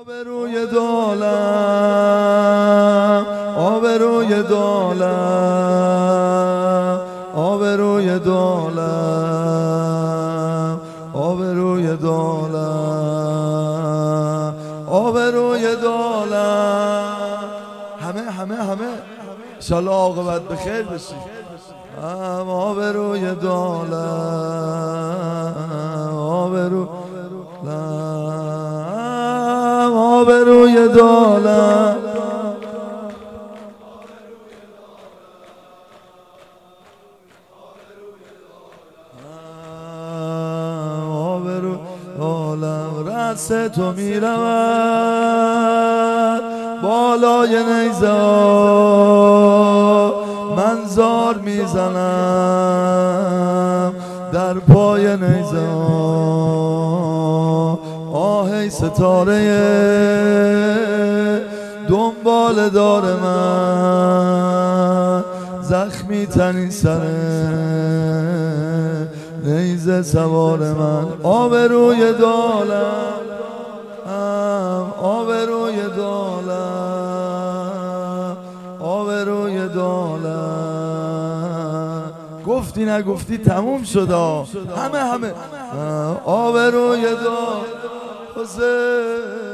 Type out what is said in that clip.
آبروی دولم، آبروی دولم، آبروی دولم، آبروی دولم، آبروی دولم. همه انشالله عاقبت به خیر بشی. آبروی دولم، آبروی دولم، آبروی دولم، آبروی دولم. رأس تو میرود بالای نیزه، من زار میزنم در پای نیزه. آهی ستاره دنبال دار من، زخمی تنی سر نیزه سوار من. آبروی دولم، آبروی دولم، آبروی دولم. گفتی نگفتی تموم شد. همه آبروی دولم.